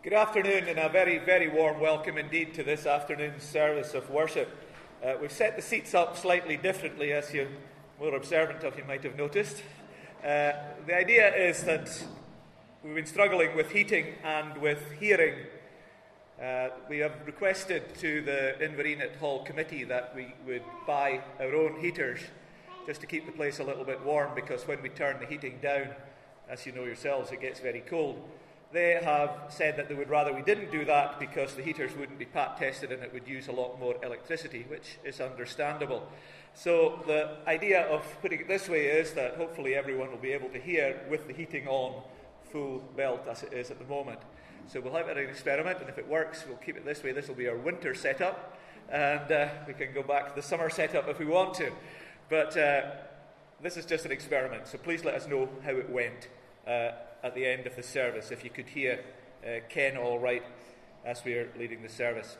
Good afternoon and a very, very warm welcome indeed to this afternoon's service of worship. We've set the seats up slightly differently, as you more observant of you might have noticed. The idea is that we've been struggling with heating and with hearing. We have requested to the Inverness Hall Committee that we would buy our own heaters just to keep the place a little bit warm, because when we turn the heating down, as you know yourselves, it gets very cold. They have said that they would rather we didn't do that because the heaters wouldn't be pat tested and it would use a lot more electricity, which is understandable. So the idea of putting it this way is that hopefully everyone will be able to hear with the heating on full belt as it is at the moment. So we'll have it as an experiment, and if it works, we'll keep it this way. This will be our winter setup, and we can go back to the summer setup if we want to. But this is just an experiment, so please let us know how it went at the end of the service, if you could hear Ken all right as we are leading the service.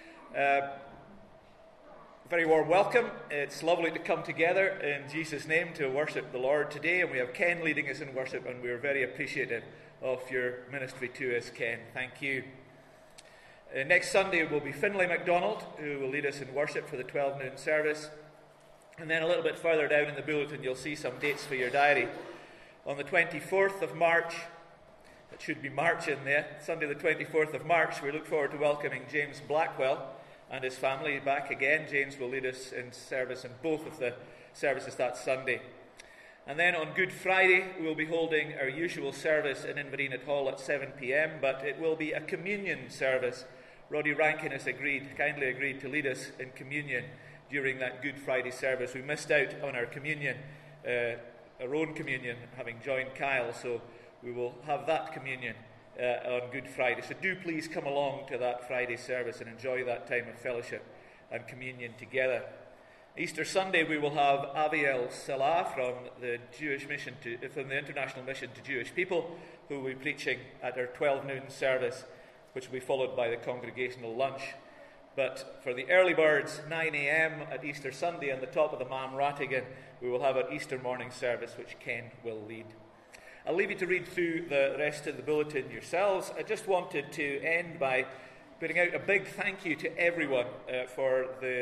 Very warm welcome. It's lovely to come together in Jesus' name to worship the Lord today, and we have Ken leading us in worship, and we're very appreciative of your ministry to us, Ken. Thank you. Next Sunday will be Finlay MacDonald, who will lead us in worship for the 12 noon service. And then a little bit further down in the bulletin, you'll see some dates for your diary. On the 24th of March, it should be March in there, Sunday the 24th of March, we look forward to welcoming James Blackwell and his family back again. James will lead us in service in both of the services that Sunday. And then on Good Friday, we'll be holding our usual service in Inverness Hall at 7 p.m, but it will be a communion service. Roddy Rankin has kindly agreed to lead us in communion during that Good Friday service. We missed out on our communion, our own communion, having joined Kyle, so we will have that communion on Good Friday. So do please come along to that Friday service and enjoy that time of fellowship and communion together. Easter Sunday we will have Aviel Salah from the International Mission to Jewish People, who will be preaching at our 12 noon service, which will be followed by the congregational lunch. But for the early birds, 9 a.m. at Easter Sunday on the top of the Mam Rattigan, we will have our Easter morning service, which Ken will lead. I'll leave you to read through the rest of the bulletin yourselves. I just wanted to end by putting out a big thank you to everyone for the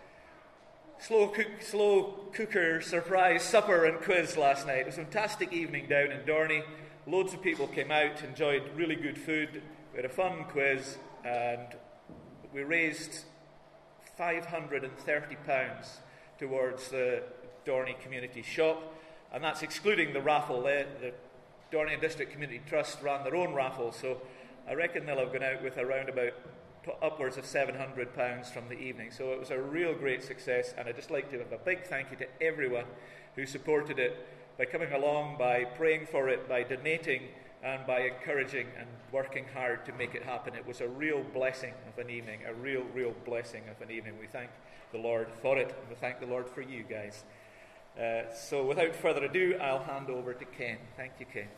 slow cooker surprise supper and quiz last night. It was a fantastic evening down in Dorney. Loads of people came out, enjoyed really good food. We had a fun quiz, and we raised £530 towards the Dorney Community Shop, and that's excluding the raffle. The Dorney District Community Trust ran their own raffle, so I reckon they'll have gone out with around about upwards of £700 from the evening. So it was a real great success, and I'd just like to have a big thank you to everyone who supported it by coming along, by praying for it, by donating, and by encouraging and working hard to make it happen. It was a real blessing of an evening, a real blessing of an evening. We thank the Lord for it, and we thank the Lord for you guys. So without further ado, I'll hand over to Ken. Thank you, Ken.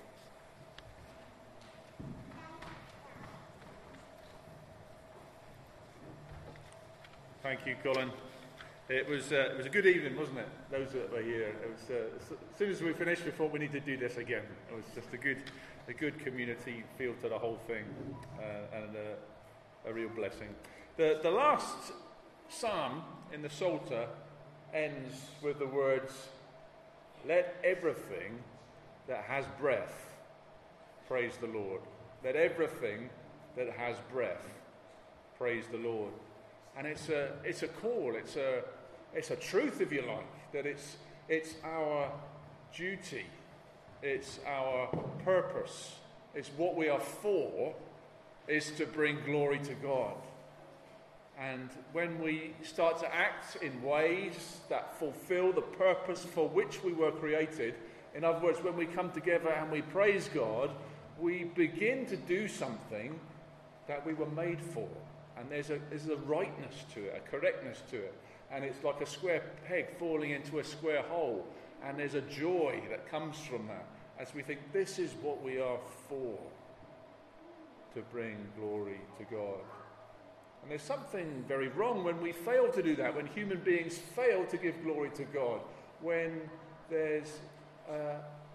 Thank you, Colin. It was a good evening, wasn't it? Those that were here. It was, as soon as we finished, we thought we need to do this again. It was just a good community feel to the whole thing, and a real blessing. The last psalm in the Psalter ends with the words, "Let everything that has breath praise the Lord." Let everything that has breath praise the Lord. And it's a call, it's a truth, if you like, that it's our duty, it's our purpose, it's what we are for, is to bring glory to God. And when we start to act in ways that fulfill the purpose for which we were created, in other words, when we come together and we praise God, we begin to do something that we were made for. And there's a rightness to it, a correctness to it. And it's like a square peg falling into a square hole. And there's a joy that comes from that as we think this is what we are for, to bring glory to God. And there's something very wrong when we fail to do that, when human beings fail to give glory to God, when there's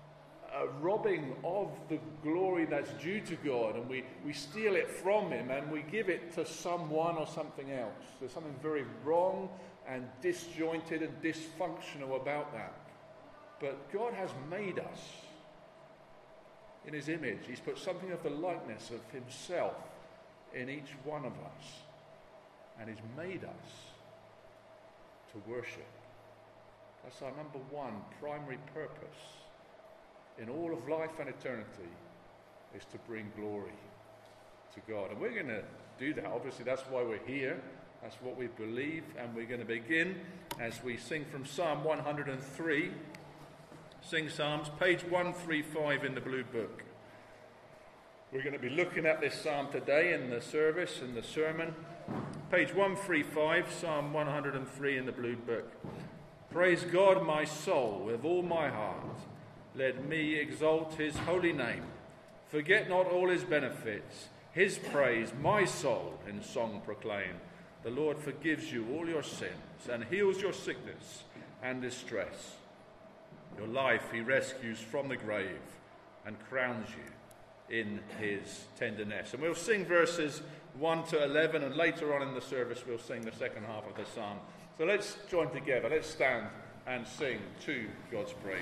robbing of the glory that's due to God, and we steal it from him and we give it to someone or something else. There's something very wrong and disjointed and dysfunctional about that. But God has made us in his image. He's put something of the likeness of himself in each one of us, and he's made us to worship. That's our number one primary purpose in all of life and eternity, is to bring glory to God. And we're going to do that. Obviously, that's why we're here. That's what we believe. And we're going to begin as we sing from Psalm 103. Sing Psalms, page 135 in the Blue Book. We're going to be looking at this psalm today in the service and the sermon. Page 135, Psalm 103 in the Blue Book. Praise God, my soul, with all my heart. Let me exalt his holy name. Forget not all his benefits. His praise, my soul, in song proclaim. The Lord forgives you all your sins and heals your sickness and distress. Your life he rescues from the grave and crowns you in his tenderness. And we'll sing verses 1 to 11, and later on in the service we'll sing the second half of the psalm. So let's join together. Let's stand and sing to God's praise.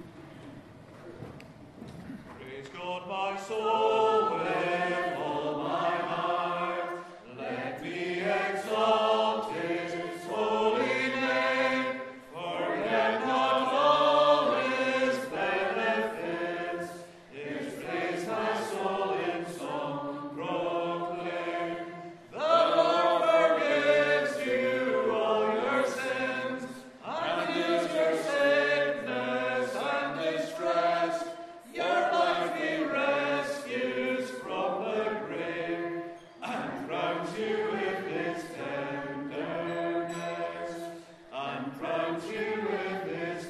Praise God, my soul, with all my heart. Let me exalt his holy name. Forget not all his benefits. His praise my soul in song proclaim. The Lord forgives you all your sins, and heals your sickness and distress. Your life he rescues from the grave, and crowns you with his tenderness, and crowns you with his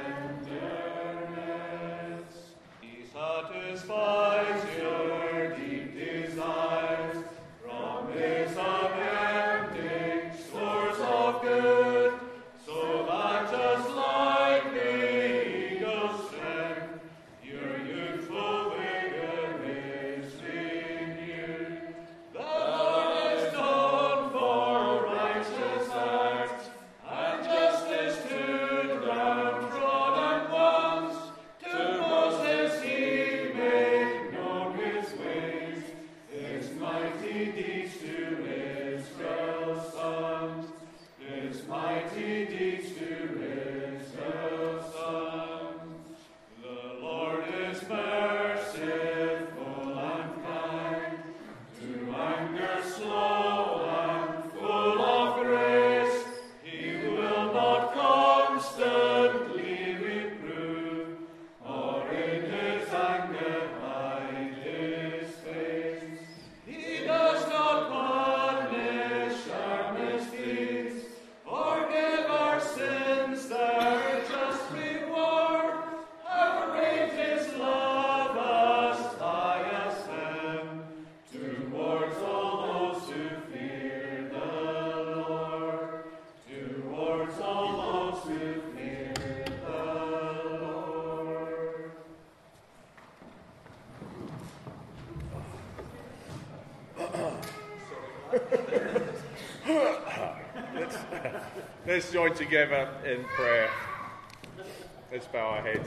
tenderness. He satisfies your deep desires from his unending stores of good, so that just like the eagle's strength, your youthful vigor is renewed. The Lord is known for righteous acts, and justice to downtrodden ones. To Moses he made known his ways, his mighty deeds to Israel's sons, his mighty deeds to Israel's sons. The Lord is merciful and kind, to anger slow and full of grace. He will not constantly reprove, or in his anger hide his face. He does not punish our misdeeds, or give our sins their just reward. How great his love us high as them, towards all those who fear the Lord, towards all those who fear the Lord. Let's join together in prayer. Let's bow our heads.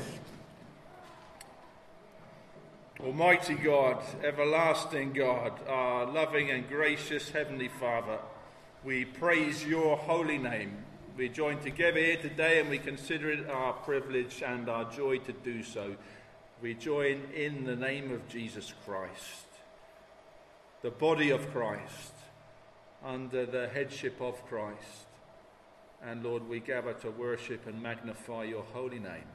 Almighty God, everlasting God, our loving and gracious Heavenly Father, we praise your holy name. We join together here today and we consider it our privilege and our joy to do so. We join in the name of Jesus Christ, the body of Christ, under the headship of Christ. And Lord, we gather to worship and magnify your holy name.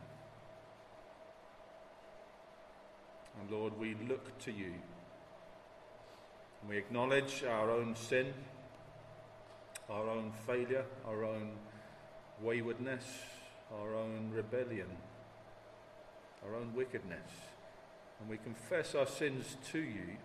And Lord, we look to you. And we acknowledge our own sin, our own failure, our own waywardness, our own rebellion, our own wickedness. And we confess our sins to you.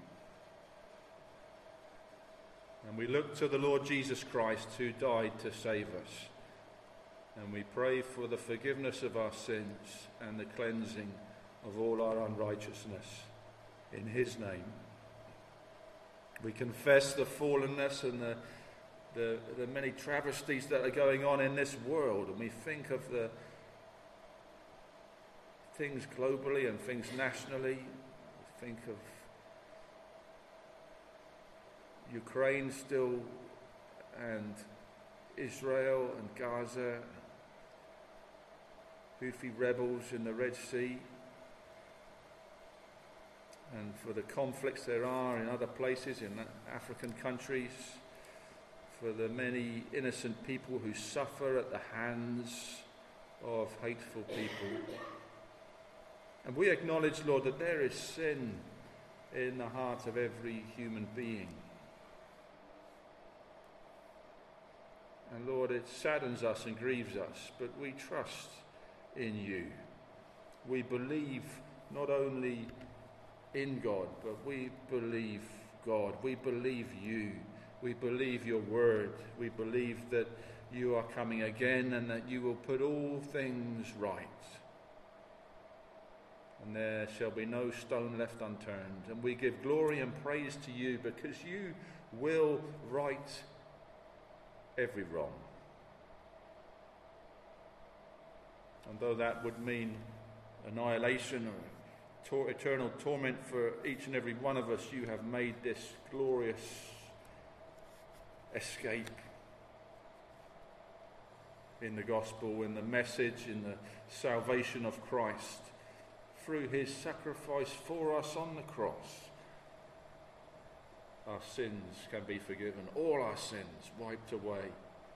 And we look to the Lord Jesus Christ, who died to save us. And we pray for the forgiveness of our sins and the cleansing of all our unrighteousness in his name. We confess the fallenness and the many travesties that are going on in this world, and we think of the things globally and things nationally. We think of Ukraine still, and Israel and Gaza, Houthi rebels in the Red Sea, and for the conflicts there are in other places, in African countries, for the many innocent people who suffer at the hands of hateful people. And we acknowledge, Lord, that there is sin in the heart of every human being. And Lord, it saddens us and grieves us, but we trust in you. We believe not only in God, but we believe God. We believe you. We believe your word. We believe that you are coming again and that you will put all things right. And there shall be no stone left unturned. And we give glory and praise to you because you will right every wrong. And though that would mean annihilation or eternal torment for each and every one of us, you have made this glorious escape in the gospel, in the message, in the salvation of Christ. Through his sacrifice for us on the cross, our sins can be forgiven, all our sins wiped away,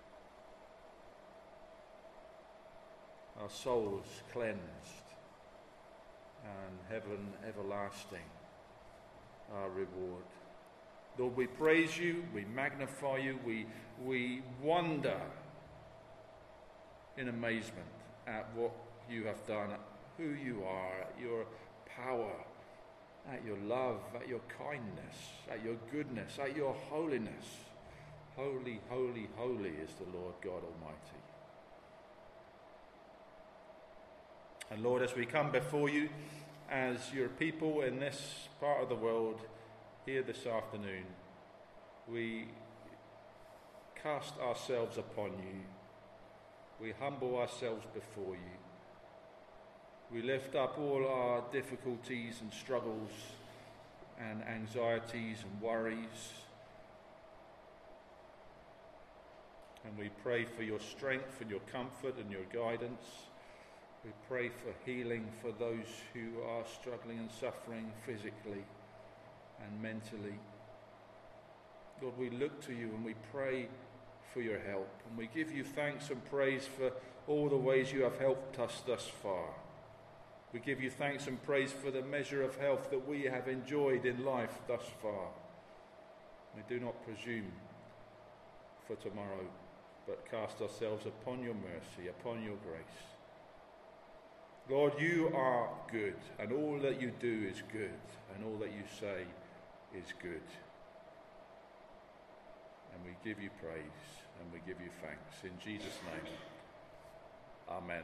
our souls cleansed, and heaven everlasting, our reward. Lord, we praise you, we magnify you, we wonder in amazement at what you have done, at who you are, at your power, at your love, at your kindness, at your goodness, at your holiness. Holy, holy, holy is the Lord God Almighty. And Lord, as we come before you as your people in this part of the world here this afternoon, we cast ourselves upon you. We humble ourselves before you. We lift up all our difficulties and struggles and anxieties and worries. And we pray for your strength and your comfort and your guidance. We pray for healing for those who are struggling and suffering physically and mentally. Lord, we look to you and we pray for your help. And we give you thanks and praise for all the ways you have helped us thus far. We give you thanks and praise for the measure of health that we have enjoyed in life thus far. We do not presume for tomorrow, but cast ourselves upon your mercy, upon your grace. Lord, you are good, and all that you do is good, and all that you say is good. And we give you praise, and we give you thanks. In Jesus' name, amen.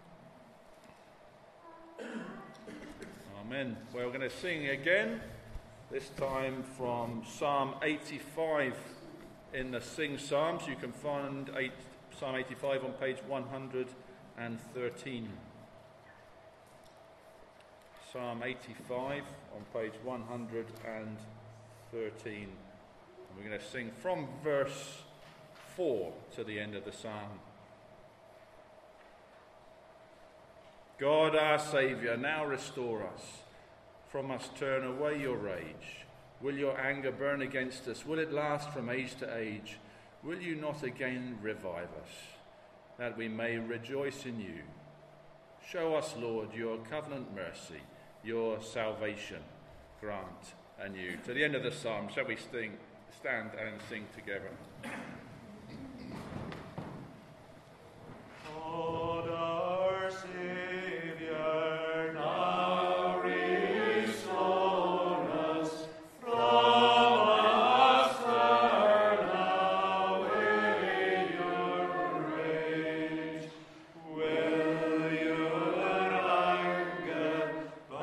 Amen. Well, we're going to sing again, this time from Psalm 85 in the Sing Psalms. You can find Psalm 85 on page 113. Psalm 85 on page 113. And we're going to sing from verse 4 to the end of the psalm. God our Saviour, now restore us. From us turn away your rage. Will your anger burn against us? Will it last from age to age? Will you not again revive us, that we may rejoice in you? Show us, Lord, your covenant mercy, your salvation grant anew. To the end of the psalm, shall we stand and sing together? God our Saviour, now restore us. From us turn away your rage. Will your anger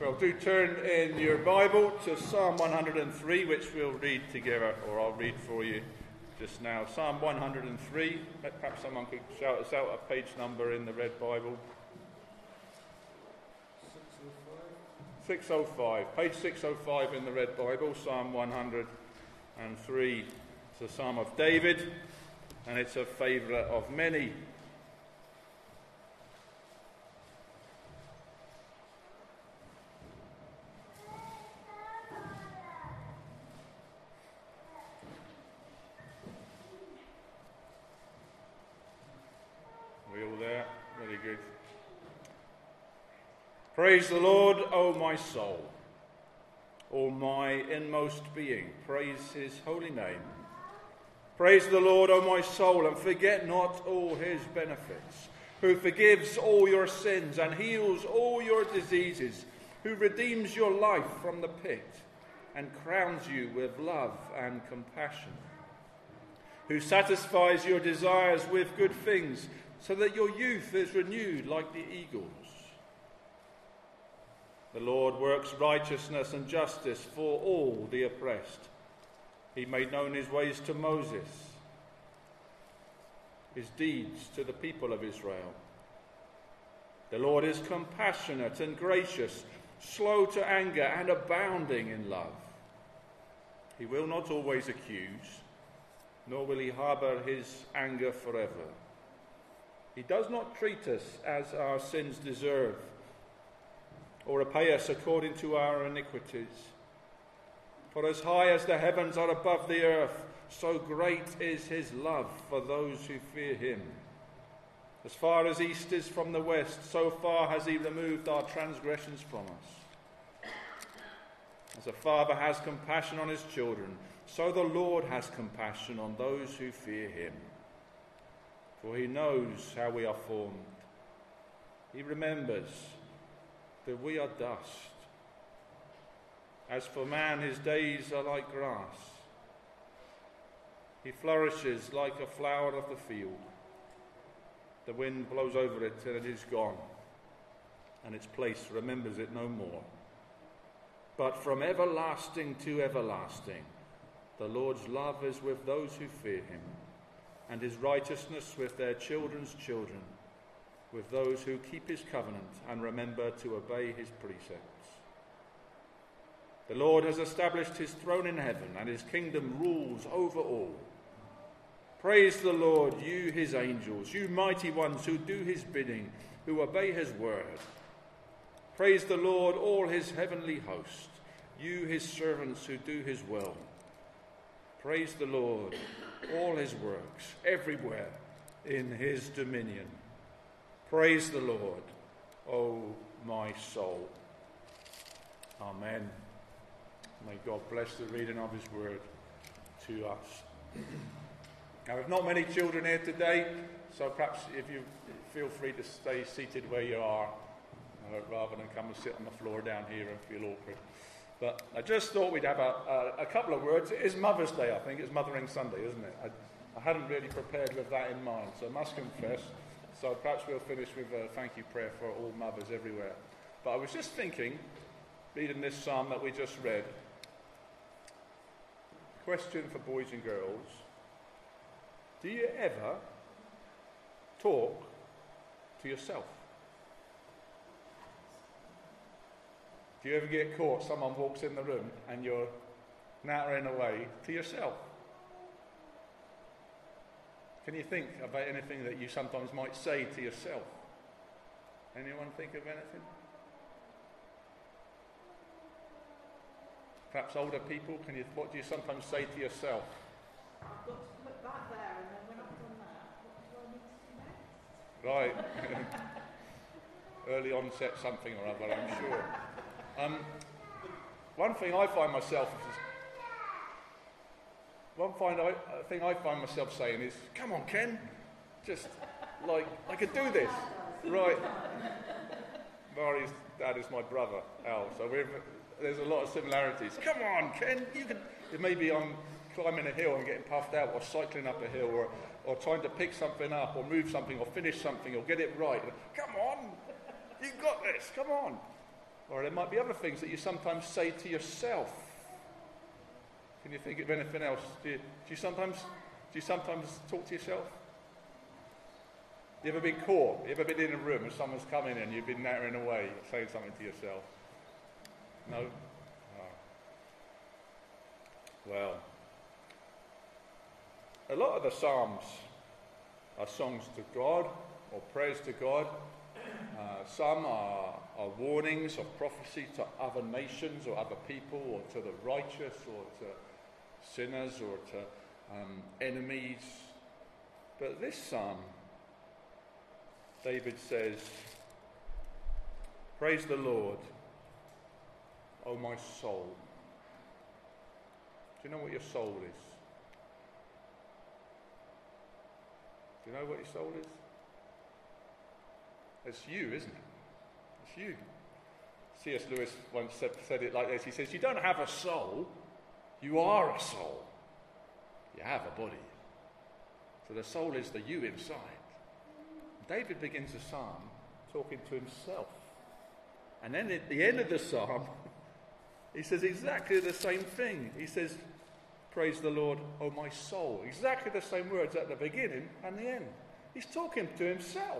Well, do turn in your Bible to Psalm 103, which we'll read together, or I'll read for you just now. Psalm 103. Perhaps someone could shout us out a page number in the Red Bible. 605. Page 605 in the Red Bible, Psalm 103. It's a psalm of David, and it's a favourite of many. Are we all there? Very good. Praise the Lord, O my soul. All my inmost being, praise his holy name. Praise the Lord, O my soul, and forget not all his benefits, who forgives all your sins and heals all your diseases, who redeems your life from the pit and crowns you with love and compassion, who satisfies your desires with good things, so that your youth is renewed like the eagles. The Lord works righteousness and justice for all the oppressed. He made known his ways to Moses, his deeds to the people of Israel. The Lord is compassionate and gracious, slow to anger and abounding in love. He will not always accuse, nor will he harbour his anger forever. He does not treat us as our sins deserve, or repay us according to our iniquities. For as high as the heavens are above the earth, so great is his love for those who fear him. As far as east is from the west, so far has he removed our transgressions from us. As a father has compassion on his children, so the Lord has compassion on those who fear him. For he knows how we are formed. He remembers that we are dust. As for man, his days are like grass. He flourishes like a flower of the field. The wind blows over it and it is gone, and its place remembers it no more. But from everlasting to everlasting, the Lord's love is with those who fear him, and his righteousness with their children's children, with those who keep his covenant and remember to obey his precepts. The Lord has established his throne in heaven, and his kingdom rules over all. Praise the Lord, you his angels, you mighty ones who do his bidding, who obey his word. Praise the Lord, all his heavenly host, you his servants who do his will. Praise the Lord, all his works, everywhere in his dominion. Praise the Lord, O my soul. Amen. May God bless the reading of his word to us. Now, we've not many children here today, so perhaps if you feel free to stay seated where you are, rather than come and sit on the floor down here and feel awkward. But I just thought we'd have a couple of words. It is Mother's Day, I think. It's Mothering Sunday, isn't it? I hadn't really prepared with that in mind, so I must confess. So perhaps we'll finish with a thank you prayer for all mothers everywhere. But I was just thinking, reading this psalm that we just read, question for boys and girls: do you ever talk to yourself? Do you ever get caught, someone walks in the room and you're nattering away to yourself? Can you think about anything that you sometimes might say to yourself? Anyone think of anything? Perhaps older people, what do you sometimes say to yourself? I've got to put that there, and then when I've done that, what do I need to do next? Right. Early onset something or other, I'm sure. One thing I find myself saying is, "Come on, Ken, just like I could do this." Right. Mari's dad is my brother, Al, so there's a lot of similarities. Come on, Ken, you can. Maybe I'm climbing a hill and getting puffed out, or cycling up a hill, or trying to pick something up, or move something, or finish something, or get it right. Come on, you've got this. Come on. Or there might be other things that you sometimes say to yourself. Can you think of anything else? Do you sometimes talk to yourself? You ever been caught? You ever been in a room and someone's come in and you've been nattering away, saying something to yourself? No? Oh. Well, a lot of the Psalms are songs to God or prayers to God. Some are warnings of prophecy to other nations or other people, or to the righteous or to sinners or to enemies. But this psalm, David says, "Praise the Lord, O my soul." Do you know what your soul is? Do you know what your soul is? It's you, isn't it? It's you. C.S. Lewis once said it like this. He says, you don't have a soul, you are a soul. You have a body. So the soul is the you inside. David begins the psalm talking to himself. And then at the end of the psalm, he says exactly the same thing. He says, "Praise the Lord, O my soul." Exactly the same words at the beginning and the end. He's talking to himself.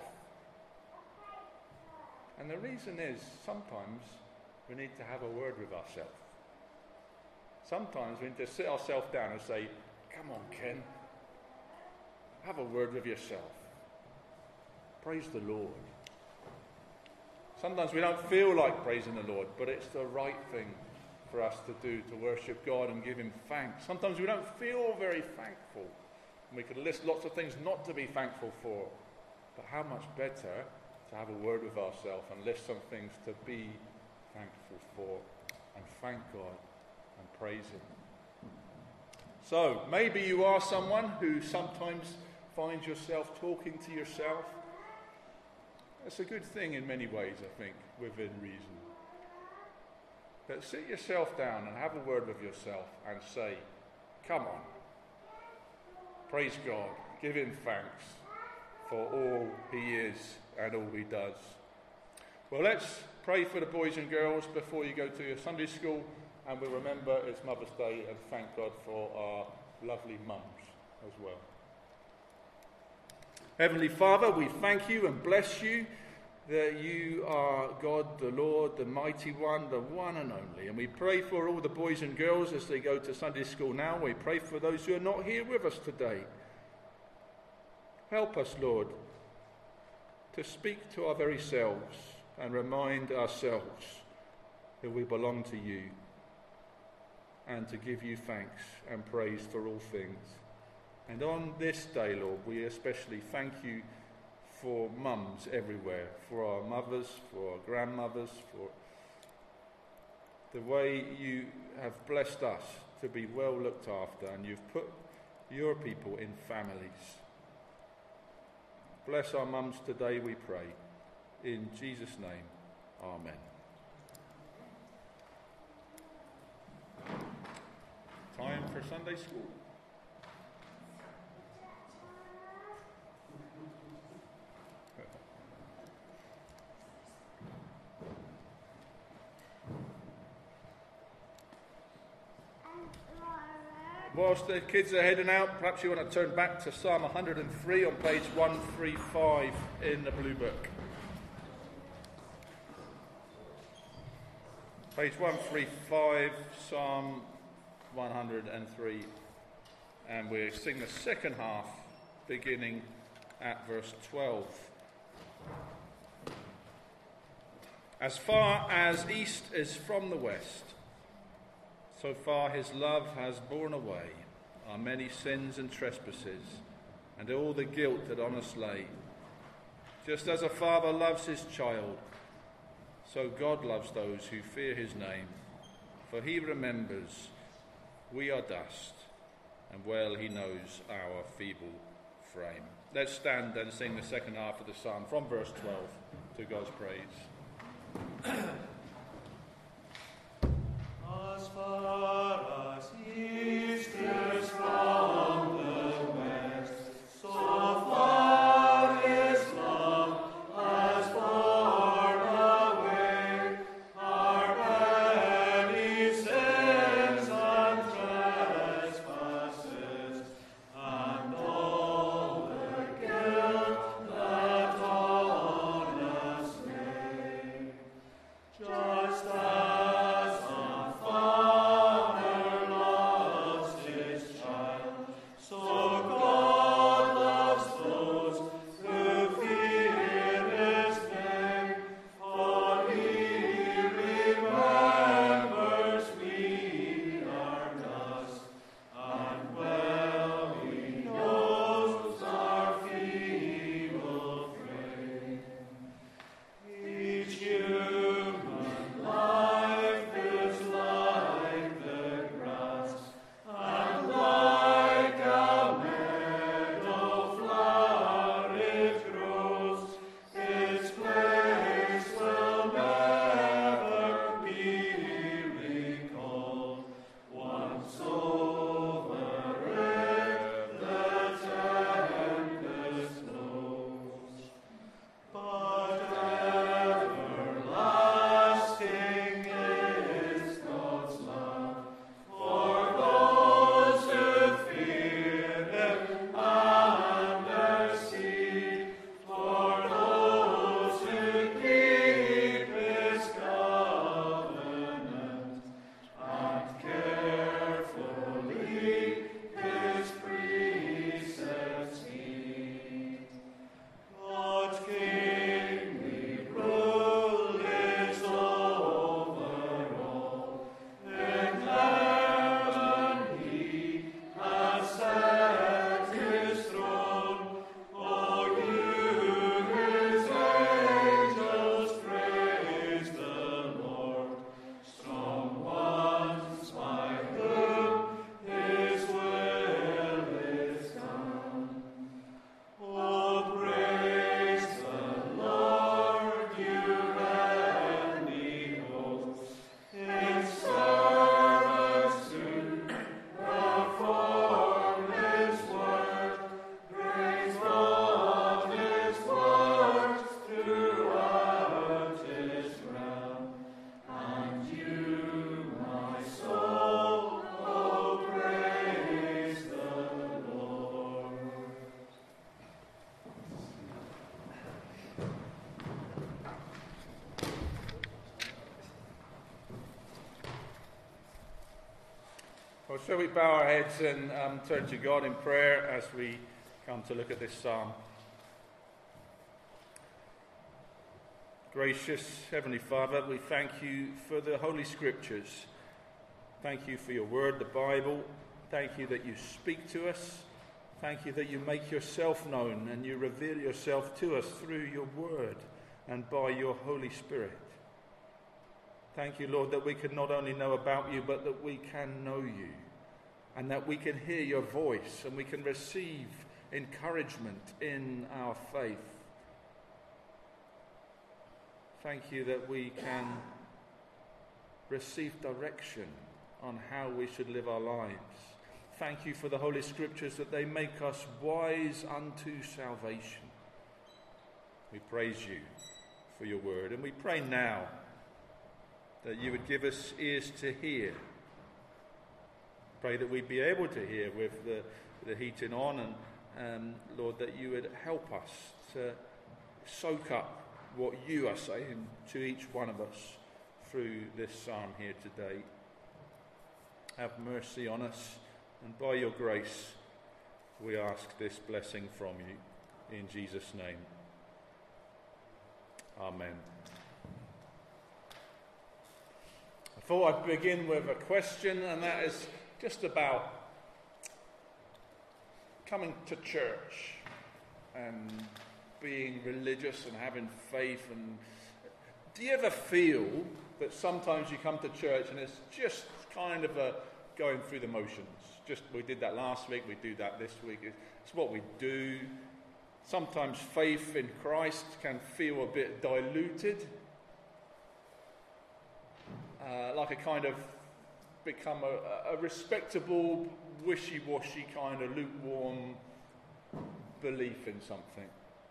And the reason is, sometimes we need to have a word with ourselves. Sometimes we need to sit ourselves down and say, "Come on, Ken, have a word with yourself. Praise the Lord." Sometimes we don't feel like praising the Lord, but it's the right thing for us to do, to worship God and give him thanks. Sometimes we don't feel very thankful. And we could list lots of things not to be thankful for. But how much better to have a word with ourselves and list some things to be thankful for and thank God and praise him. So, maybe you are someone who sometimes finds yourself talking to yourself. It's a good thing in many ways, I think, within reason. But sit yourself down and have a word with yourself and say, "Come on, praise God, give him thanks for all he is and all he does." Well, let's pray for the boys and girls before you go to your Sunday school, and we'll remember it's Mother's Day and thank God for our lovely mums as well. Heavenly Father, we thank you and bless you that you are God, the Lord, the mighty one, the one and only. And we pray for all the boys and girls as they go to Sunday school now. We pray for those who are not here with us today. Help us, Lord, to speak to our very selves and remind ourselves that we belong to you, and to give you thanks and praise for all things. And on this day, Lord, we especially thank you for mums everywhere, for our mothers, for our grandmothers, for the way you have blessed us to be well looked after, and you've put your people in families. Bless our mums today, we pray. In Jesus' name, amen. Time for Sunday school. Whilst the kids are heading out, perhaps you want to turn back to Psalm 103 on page 135 in the Blue Book. Page 135, Psalm 103, and we'll sing the second half beginning at verse 12. As far as east is from the west, so far his love has borne away our many sins and trespasses, and all the guilt that on us lay. Just as a father loves his child, so God loves those who fear his name. For he remembers we are dust, and well he knows our feeble frame. Let's stand and sing the second half of the psalm from verse 12 to God's praise. As far as east is from the west, so far his love has borne away shall we bow our heads and turn to God in prayer as we come to look at this psalm? Gracious Heavenly Father, we thank you for the Holy Scriptures. Thank you for your word, the Bible. Thank you that you speak to us. Thank you that you make yourself known and you reveal yourself to us through your word and by your Holy Spirit. Thank you, Lord, that we can not only know about you, but that we can know you, and that we can hear your voice, and we can receive encouragement in our faith. Thank you that we can receive direction on how we should live our lives. Thank you for the Holy Scriptures, that they make us wise unto salvation. We praise you for your word, and we pray now that you would give us ears to hear. Pray that we'd be able to hear with the heating on, and Lord, that you would help us to soak up what you are saying to each one of us through this psalm here today. Have mercy on us, and by your grace we ask this blessing from you. In Jesus' name. Amen. I thought I'd begin with a question, and that is just about coming to church and being religious and having faith. And do you ever feel that sometimes you come to church and it's just kind of a going through the motions? Just, we did that last week, we do that this week. It's what we do. Sometimes faith in Christ can feel a bit diluted. Like a kind of become a respectable, wishy-washy kind of lukewarm belief in something.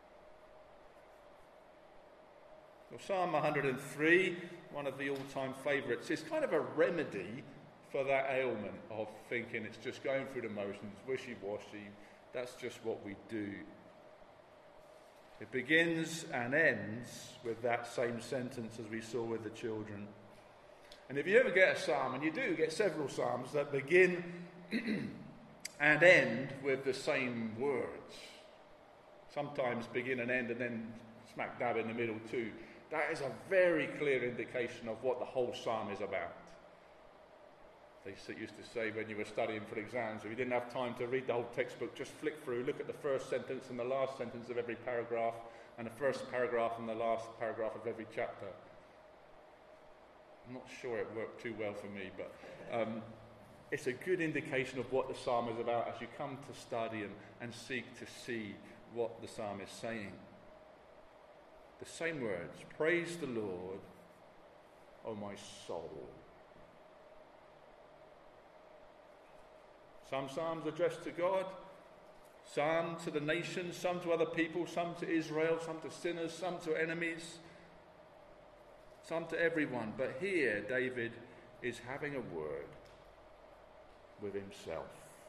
Well, Psalm 103, one of the all-time favourites, is kind of a remedy for that ailment of thinking it's just going through the motions, wishy-washy, that's just what we do. It begins and ends with that same sentence as we saw with the children. And if you ever get a psalm, and you do get several psalms that begin and end with the same words, sometimes begin and end and then smack dab in the middle too, that is a very clear indication of what the whole psalm is about. They used to say when you were studying for exams, if you didn't have time to read the whole textbook, just flick through, look at the first sentence and the last sentence of every paragraph, and the first paragraph and the last paragraph of every chapter. I'm not sure it worked too well for me, but it's a good indication of what the psalm is about as you come to study and seek to see what the psalm is saying. The same words, praise the Lord, O my soul. Some psalms addressed to God, some to the nations, some to other people, some to Israel, some to sinners, some to enemies, some to everyone. But here David is having a word with himself.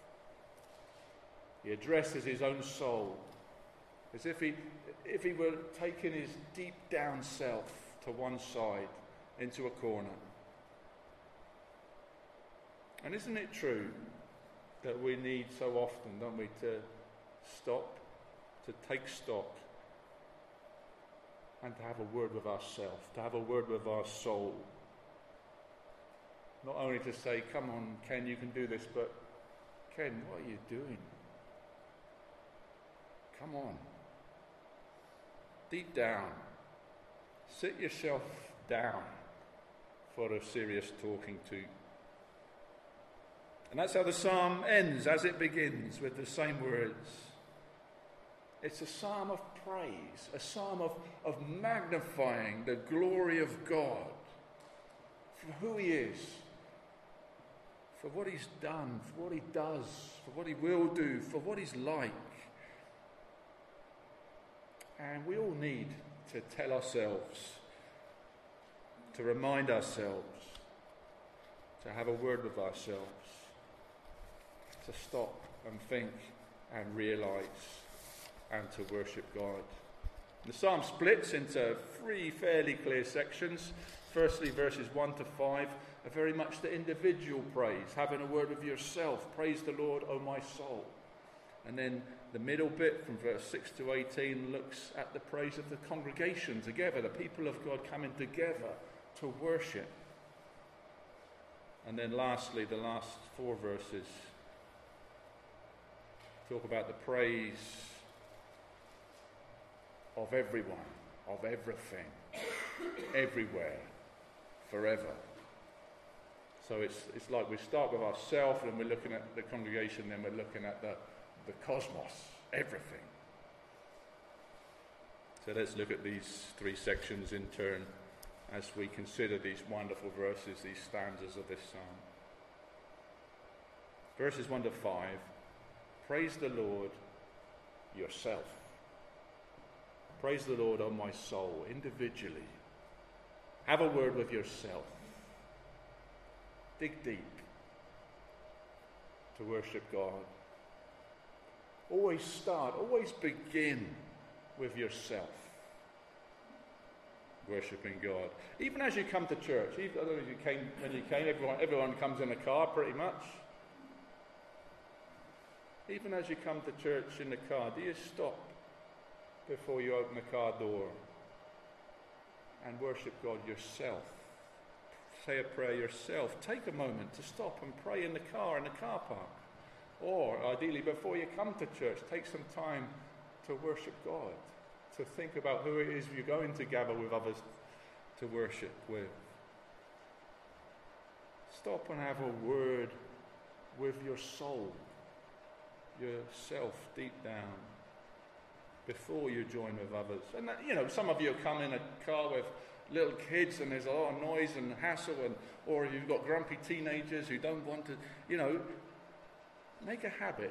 He addresses his own soul as if he were taking his deep down self to one side into a corner. And isn't it true that we need so often, don't we, to stop, to take stock, and to have a word with ourselves, to have a word with our soul? Not only to say, come on, Ken, you can do this, but Ken, what are you doing? Come on. Deep down. Sit yourself down for a serious talking to. And that's how the psalm ends, as it begins, with the same words. It's a psalm of praise, a psalm of magnifying the glory of God for who he is, for what he's done, for what he does, for what he will do, for what he's like. And we all need to tell ourselves, to remind ourselves, to have a word with ourselves, to stop and think and realise and to worship God. The psalm splits into three fairly clear sections. Firstly, verses 1 to 5 are very much the individual praise, having a word with yourself. Praise the Lord, O my soul. And then the middle bit from verse 6 to 18 looks at the praise of the congregation together, the people of God coming together to worship. And then lastly, the last 4 verses talk about the praise of everyone, of everything, everywhere, forever. So it's like we start with ourselves, and we're looking at the congregation, then we're looking at the cosmos, everything. So let's look at these 3 sections in turn as we consider these wonderful verses, these stanzas of this psalm. Verses 1 to 5, praise the Lord yourself. Praise the Lord, O my soul, individually. Have a word with yourself. Dig deep to worship God. Always begin with yourself. Worshipping God. Even as you come to church, I don't know if when you came, everyone comes in a car pretty much. Even as you come to church in the car, do you stop before you open the car door and worship God yourself? Say a prayer yourself. Take a moment to stop and pray in the car park. Or, ideally, before you come to church, take some time to worship God, to think about who it is you're going to gather with others to worship with. Stop and have a word with your soul, yourself deep down, before you join with others. And some of you come in a car with little kids and there's a lot of noise and hassle, or you've got grumpy teenagers who don't want to, make a habit.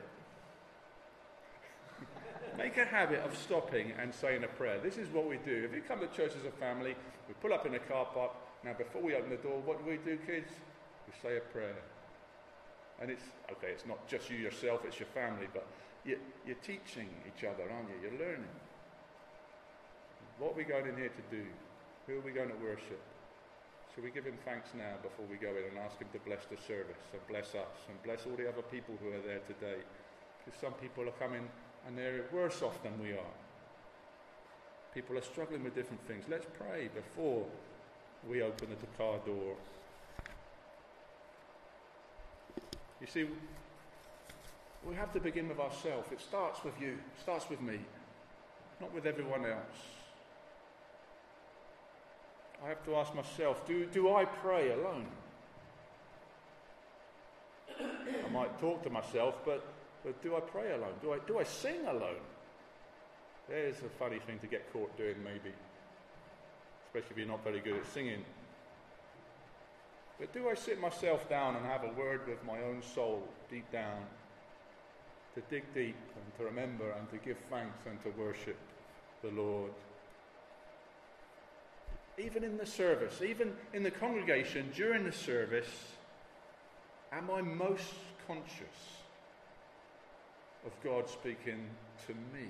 Make a habit of stopping and saying a prayer. This is what we do. If you come to church as a family, we pull up in a car park. Now, before we open the door, what do, kids? We say a prayer. And it's not just you yourself, it's your family, but you're teaching each other, aren't you? You're learning. What are we going in here to do? Who are we going to worship? So we give him thanks now before we go in and ask him to bless the service and bless us and bless all the other people who are there today. Because some people are coming and they're worse off than we are. People are struggling with different things. Let's pray before we open the car door. You see, we have to begin with ourselves. It starts with you. It starts with me. Not with everyone else. I have to ask myself, do I pray alone? I might talk to myself, but do I pray alone? Do I sing alone? There's a funny thing to get caught doing, maybe. Especially if you're not very good at singing. But do I sit myself down and have a word with my own soul deep down? To dig deep and to remember and to give thanks and to worship the Lord. Even in the service, even in the congregation during the service, am I most conscious of God speaking to me?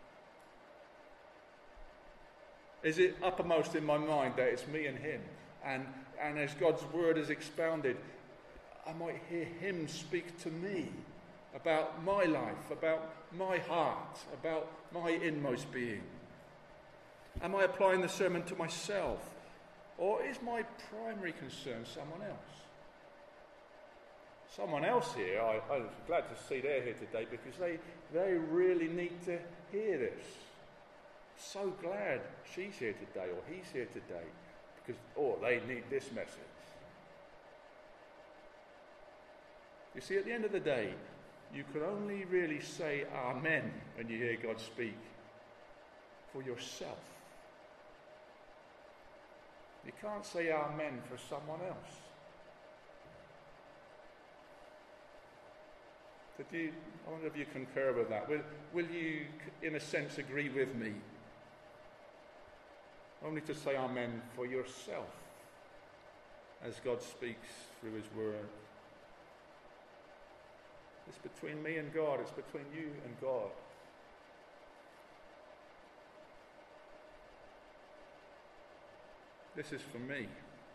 Is it uppermost in my mind that it's me and him? And as God's word is expounded, I might hear him speak to me about my life, about my heart, about my inmost being. Am I applying the sermon to myself? Or is my primary concern someone else? Someone else here, I'm glad to see they're here today because they really need to hear this. So glad she's here today or he's here today because they need this message. You see, at the end of the day, you can only really say amen when you hear God speak for yourself. You can't say amen for someone else. I wonder if you concur with that. Will you, in a sense, agree with me? Only to say amen for yourself as God speaks through his word. It's between me and God. It's between you and God. This is for me.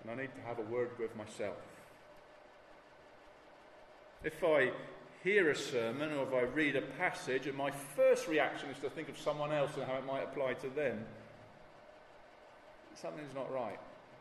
and I need to have a word with myself. If I hear a sermon or if I read a passage and my first reaction is to think of someone else and how it might apply to them, something's not right.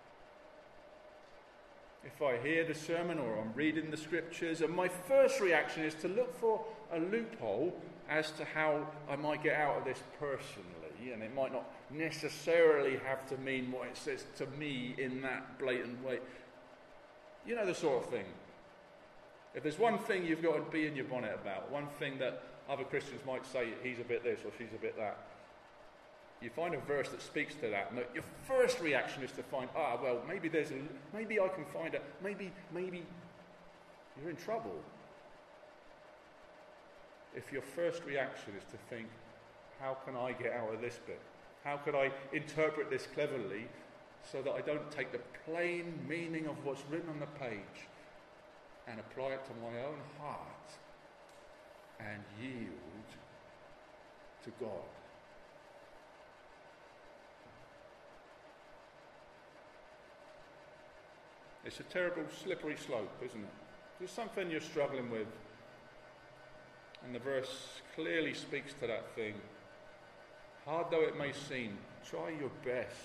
If I hear the sermon or I'm reading the scriptures and my first reaction is to look for a loophole as to how I might get out of this personally, and it might not necessarily have to mean what it says to me in that blatant way. You know the sort of thing. If there's one thing you've got to be in your bonnet about, one thing that other Christians might say, he's a bit this or she's a bit that, you find a verse that speaks to that, and your first reaction is to find, well, maybe I can find it, maybe you're in trouble. If your first reaction is to think, how can I get out of this bit? How could I interpret this cleverly so that I don't take the plain meaning of what's written on the page and apply it to my own heart and yield to God? It's a terrible slippery slope, isn't it? There's something you're struggling with, and the verse clearly speaks to that thing. Hard though it may seem, try your best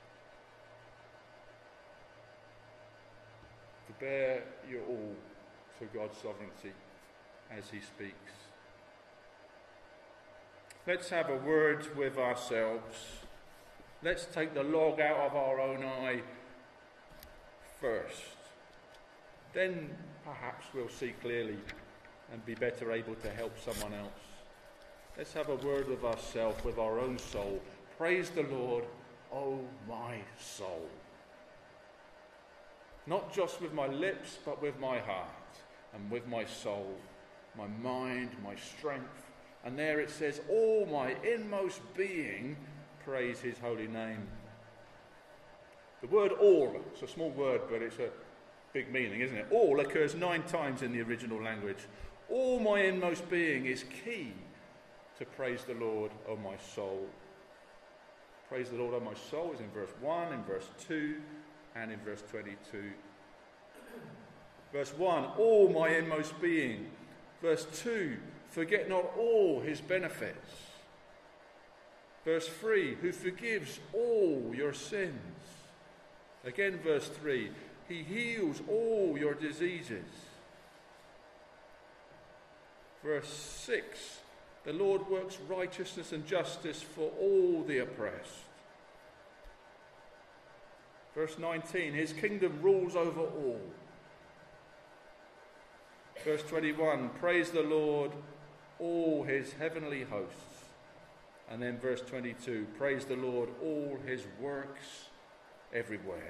to bear your all to God's sovereignty as he speaks. Let's have a word with ourselves. Let's take the log out of our own eye first. Then perhaps we'll see clearly and be better able to help someone else. Let's have a word with ourselves, with our own soul. Praise the Lord, O my soul. Not just with my lips, but with my heart and with my soul, my mind, my strength. And there it says, all my inmost being, praise his holy name. The word all, it's a small word, but it's a big meaning, isn't it? All occurs 9 times in the original language. All my inmost being is key to praise the Lord, O my soul. Praise the Lord, O my soul is in verse 1, in verse 2, and in verse 22. Verse 1, all my inmost being. Verse 2, forget not all his benefits. Verse 3, who forgives all your sins. Again, verse 3, he heals all your diseases. Verse 6, the Lord works righteousness and justice for all the oppressed. Verse 19, his kingdom rules over all. Verse 21, praise the Lord, all his heavenly hosts. And then verse 22, praise the Lord, all his works everywhere.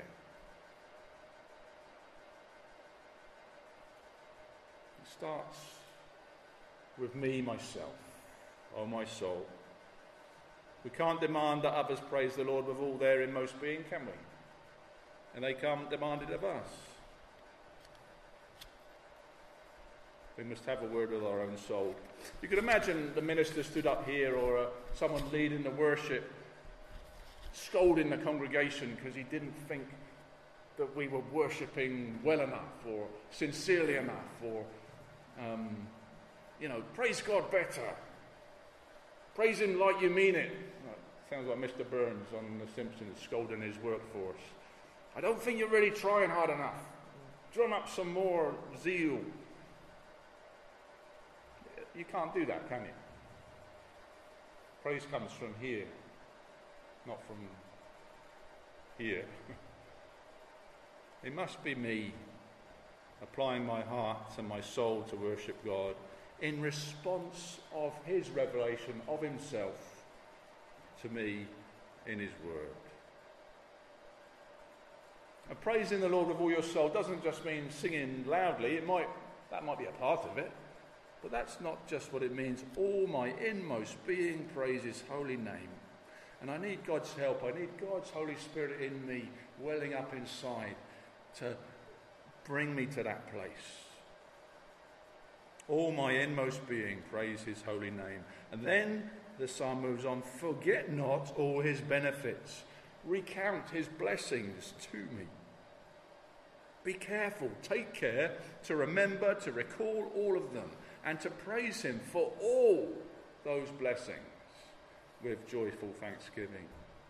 It starts with me, myself, oh my soul. We can't demand that others praise the Lord with all their inmost being, can we? And they can't demand it of us. We must have a word with our own soul. You can imagine the minister stood up here or someone leading the worship scolding the congregation because he didn't think that we were worshipping well enough or sincerely enough or, praise God better. Praise him like you mean it. Sounds like Mr. Burns on The Simpsons scolding his workforce. I don't think you're really trying hard enough. Drum up some more zeal. You can't do that, can you? Praise comes from here, not from here. It must be me applying my heart and my soul to worship God in response of his revelation of himself to me in his word. And praising the Lord with all your soul doesn't just mean singing loudly. That might be a part of it. But that's not just what it means. All my inmost being praise his holy name. And I need God's help. I need God's Holy Spirit in me, welling up inside to bring me to that place. All my inmost being praise his holy name. And then the psalm moves on. Forget not all his benefits. Recount his blessings to me. Be careful, take care to remember, to recall all of them, and to praise him for all those blessings with joyful thanksgiving.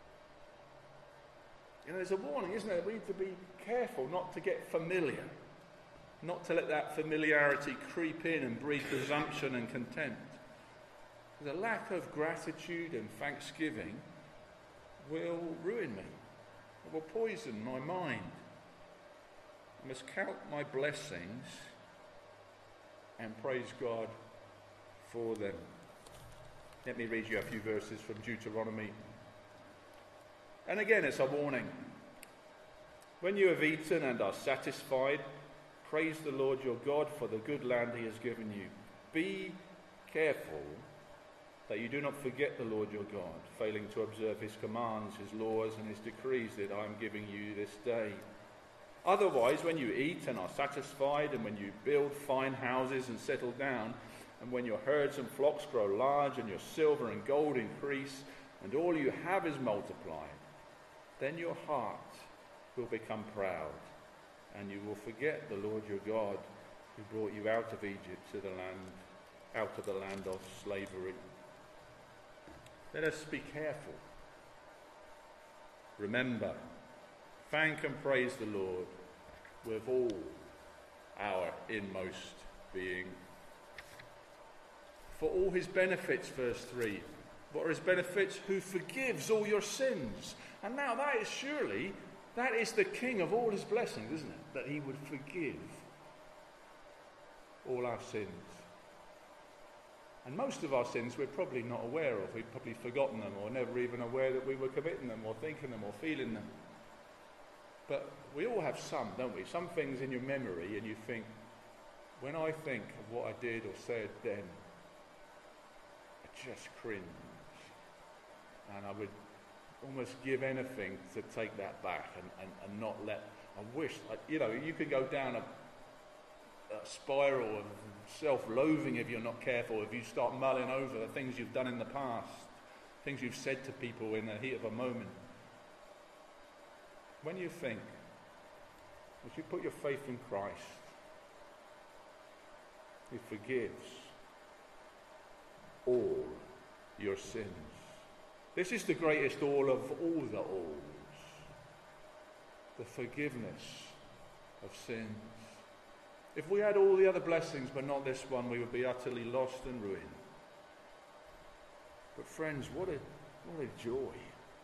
You know, there's a warning, isn't there? We need to be careful not to get familiar, not to let that familiarity creep in and breed presumption and contempt. The lack of gratitude and thanksgiving will ruin me. It will poison my mind. I must count my blessings and praise God for them. Let me read you a few verses from Deuteronomy. And again, it's a warning. When you have eaten and are satisfied, praise the Lord your God for the good land he has given you. Be careful that you do not forget the Lord your God, failing to observe his commands, his laws, and his decrees that I am giving you this day. Otherwise, when you eat and are satisfied, and when you build fine houses and settle down, and when your herds and flocks grow large, and your silver and gold increase, and all you have is multiplied, then your heart will become proud, and you will forget the Lord your God, who brought you out of Egypt to the land, out of the land of slavery. Let us be careful. Remember, thank and praise the Lord with all our inmost being. For all his benefits, verse 3. What are his benefits? Who forgives all your sins. And now that is the king of all his blessings, isn't it? That he would forgive all our sins. And most of our sins we're probably not aware of. We've probably forgotten them, or never even aware that we were committing them, or thinking them, or feeling them. But we all have some, don't we? Some things in your memory, and you think, when I think of what I did or said then, I just cringe. And I would almost give anything to take that back and not let... I wish, you could go down a spiral of self-loathing if you're not careful, if you start mulling over the things you've done in the past, things you've said to people in the heat of a moment. When you think, as you put your faith in Christ, he forgives all your sins. This is the greatest all of all the alls, the forgiveness of sins. If we had all the other blessings but not this one, we would be utterly lost and ruined. But friends, what a joy.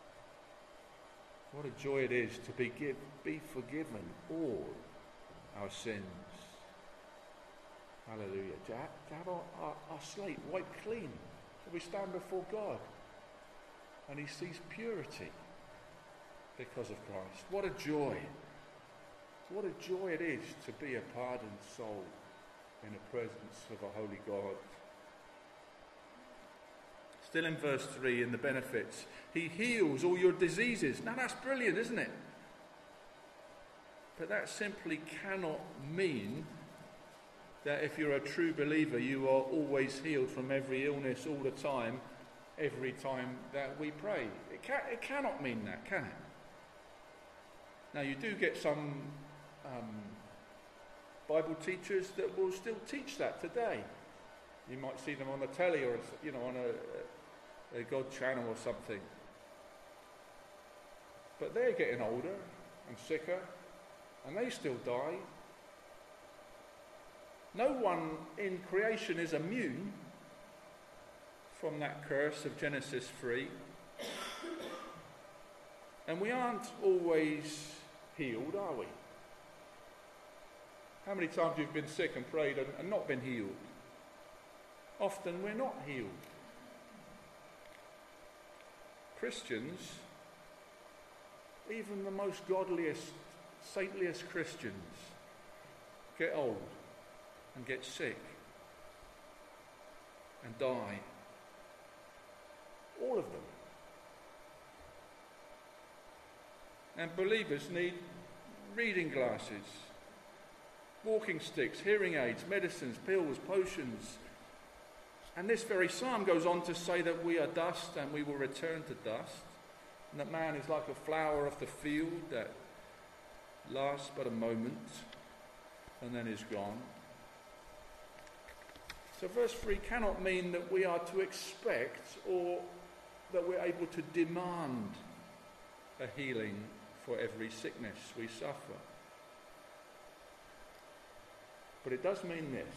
What a joy it is to be forgiven all our sins. Hallelujah. To have our slate wiped clean. So we stand before God and he sees purity because of Christ. What a joy. What a joy it is to be a pardoned soul in the presence of a holy God. Still in verse 3, in the benefits, he heals all your diseases. Now that's brilliant, isn't it? But that simply cannot mean that if you're a true believer, you are always healed from every illness all the time, every time that we pray. It cannot mean that, can it? Now you do get some Bible teachers that will still teach that today. You might see them on the telly or on a God channel or something. But they're getting older and sicker, and they still die. No one in creation is immune from that curse of Genesis 3. And we aren't always healed, are we? How many times you've been sick and prayed and not been healed? Often we're not healed. Christians, even the most godliest, saintliest Christians, get old and get sick and die. All of them. And believers need reading glasses, walking sticks, hearing aids, medicines, pills, potions. And this very psalm goes on to say that we are dust and we will return to dust. And that man is like a flower of the field, that lasts but a moment and then is gone. So verse 3 cannot mean that we are to expect or that we're able to demand a healing for every sickness we suffer. But it does mean this,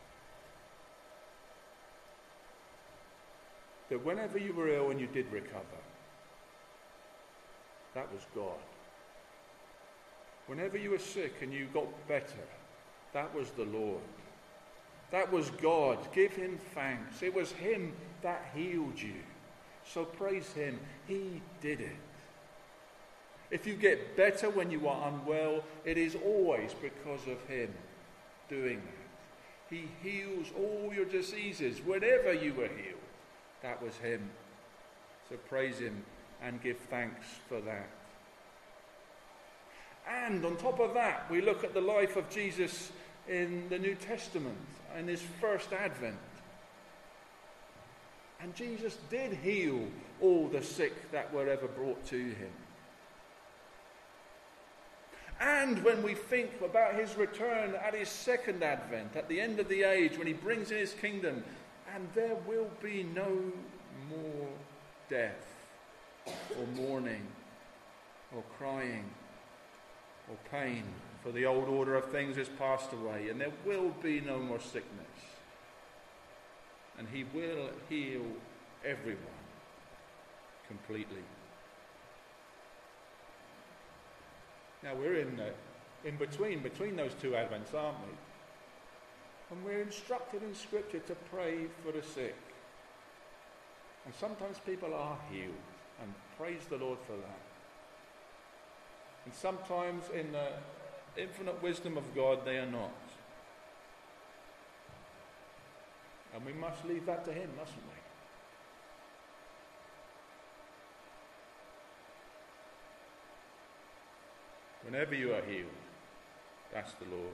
that whenever you were ill and you did recover, that was God. Whenever you were sick and you got better, that was the Lord. That was God. Give him thanks. It was him that healed you. So praise him. He did it. If you get better when you are unwell, it is always because of him doing that. He heals all your diseases. Whenever you were healed, that was him. So praise him and give thanks for that. And on top of that, we look at the life of Jesus in the New Testament, in his first advent. And Jesus did heal all the sick that were ever brought to him. And when we think about his return at his second advent, at the end of the age, when he brings in his kingdom, and there will be no more death, or mourning, or crying, or pain, for the old order of things has passed away, and there will be no more sickness. And he will heal everyone completely. Now we're in between those two Advents, aren't we? And we're instructed in Scripture to pray for the sick. And sometimes people are healed, and praise the Lord for that. And sometimes in the infinite wisdom of God, they are not. And we must leave that to him, mustn't we? Whenever you are healed, that's the Lord.